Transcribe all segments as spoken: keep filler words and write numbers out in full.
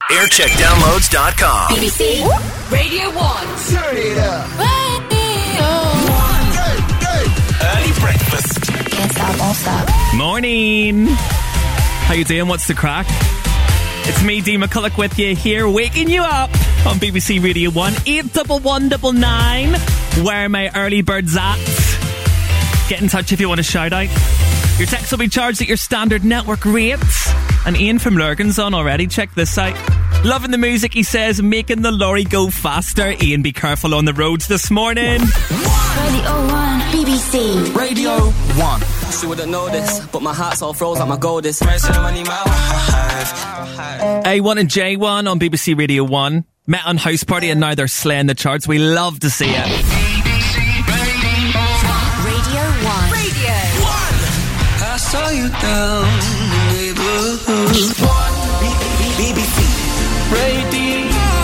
aircheck downloads dot com. B B C Radio one. Turn it up. Radio one. Hey, hey. Early breakfast. Can't stop, won't stop. Morning. How you doing? What's the crack? It's me, Dean McCulloch, with you here, waking you up on B B C Radio one. eight one one nine nine. Where are my early birds at? Get in touch if you want to shout out. Your text will be charged at your standard network rates. And Ian from Lurgan's on already. Check this out. Loving the music, he says, making the lorry go faster. Ian, be careful on the roads this morning. Radio one. B B C Radio one. She wouldn't know this, but my heart's all froze like my gold is. A one and J one on B B C Radio one. Met on House Party and now they're slaying the charts. We love to see it. Radio one. Radio one. I saw you down the neighborhood. B B C Radio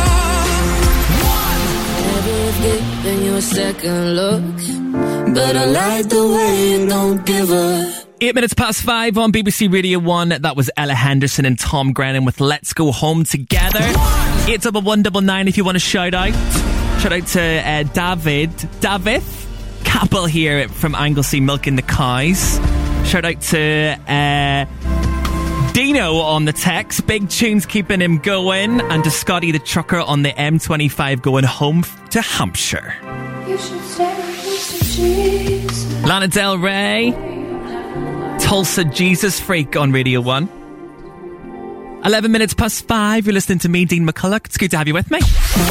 one. Never given you a second look, but I like the way you don't give up. Eight minutes past five on B B C Radio one. That was Ella Henderson and Tom Grennan with Let's Go Home Together. eight one one nine nine if you want to shout out. Shout out to uh, David. David Capel here from Anglesey milking the cows. Shout out to uh, Dino on the text. Big tunes keeping him going. And to Scotty the trucker on the M twenty-five going home to Hampshire. You should stay with Jesus. Lana Del Rey. Tulsa Jesus Freak on Radio one. eleven minutes past five. You're listening to me, Dean McCulloch. It's good to have you with me.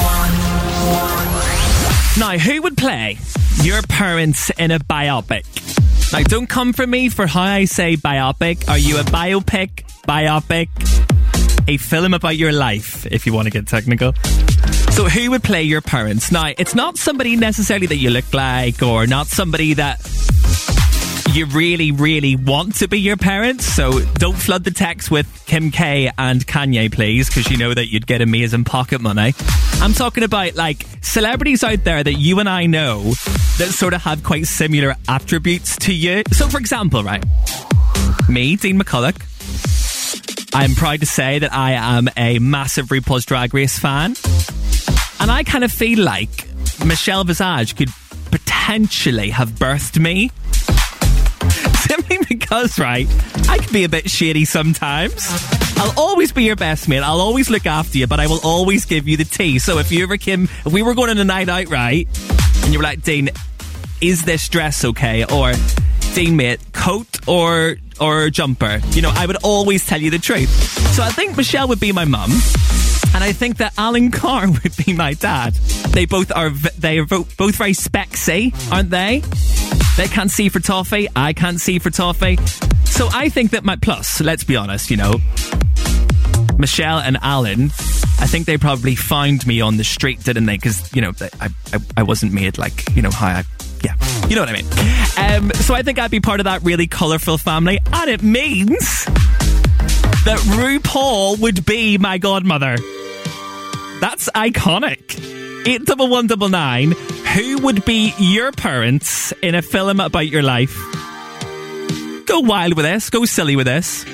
Now, who would play your parents in a biopic? Now, don't come for me for how I say biopic. Are you a biopic, biopic, a film about your life, if you want to get technical? So who would play your parents? Now, it's not somebody necessarily that you look like or not somebody that you really, really want to be your parents. So don't flood the text with Kim K and Kanye, please, because you know that you'd get amazing pocket money. I'm talking about like celebrities out there that you and I know that sort of have quite similar attributes to you. So for example, right, me, Dean McCulloch, I'm proud to say that I am a massive RuPaul's Drag Race fan. And I kind of feel like Michelle Visage could potentially have birthed me. Simply because, right, I can be a bit shady sometimes. I'll always be your best mate. I'll always look after you, but I will always give you the tea. So if you ever came, if we were going on a night out, right, and you were like, Dean, is this dress okay? Or, Dean, mate, coat or or jumper? You know, I would always tell you the truth. So I think Michelle would be my mum. And I think that Alan Carr would be my dad. They both are, they are both very spexy, aren't they? They can't see for toffee. I can't see for toffee. So I think that my, plus, let's be honest, you know, Michelle and Alan, I think they probably found me on the street, didn't they? Because, you know, I, I I wasn't made like, you know, how I, yeah, you know what I mean. Um, so I think I'd be part of that really colourful family. And it means that RuPaul would be my godmother. That's iconic. eight one one nine nine. Who would be your parents in a film about your life? Go wild with this. Go silly with this.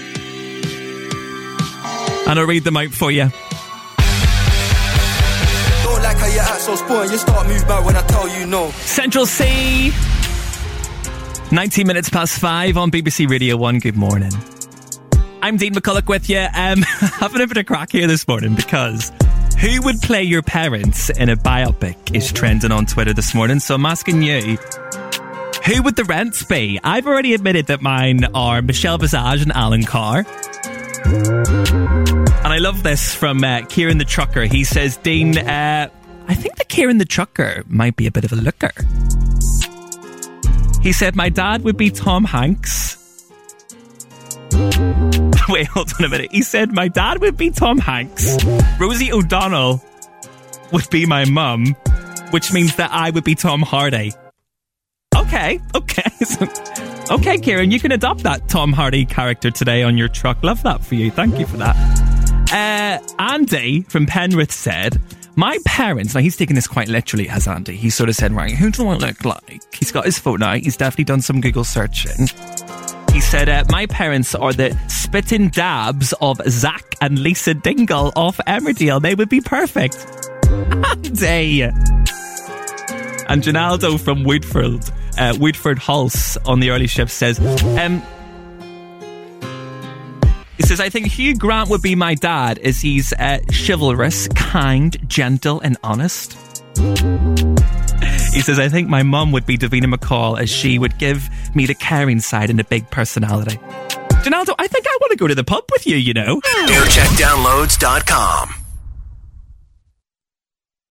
And I'll read them out for you. Don't like how you act so spoiled. You start move back when I tell you no. Central C. nineteen minutes past five on B B C Radio one. Good morning. I'm Dean McCulloch with you. Um, having a bit of crack here this morning because who would play your parents in a biopic is trending on Twitter this morning. So I'm asking you, who would the rents be? I've already admitted that mine are Michelle Visage and Alan Carr. And I love this from uh, Kieran the Trucker. He says, Dean, uh, I think that Kieran the Trucker might be a bit of a looker. He said, my dad would be Tom Hanks. Wait, hold on a minute. He said my dad would be Tom Hanks. Rosie O'Donnell would be my mum, which means that I would be Tom Hardy. Okay, okay. Okay, Kieran, you can adopt that Tom Hardy character today on your truck. Love that for you. Thank you for that. Uh, Andy from Penrith said, my parents, now he's taking this quite literally, has Andy. He sort of said, right, who do I look like? He's got his phone out. He's definitely done some Google searching. He He said, uh, my parents are the spitting dabs of Zach and Lisa Dingle off Emmerdale. They would be perfect. Day. And Ginaldo from Woodford, uh, Woodford Hulse on the early shift says, um, he says, I think Hugh Grant would be my dad as he's uh, chivalrous, kind, gentle and honest. He says, I think my mum would be Davina McCall as she would give me the caring side and the big personality. Ginaldo, I think I want to go to the pub with you, you know. air check downloads dot com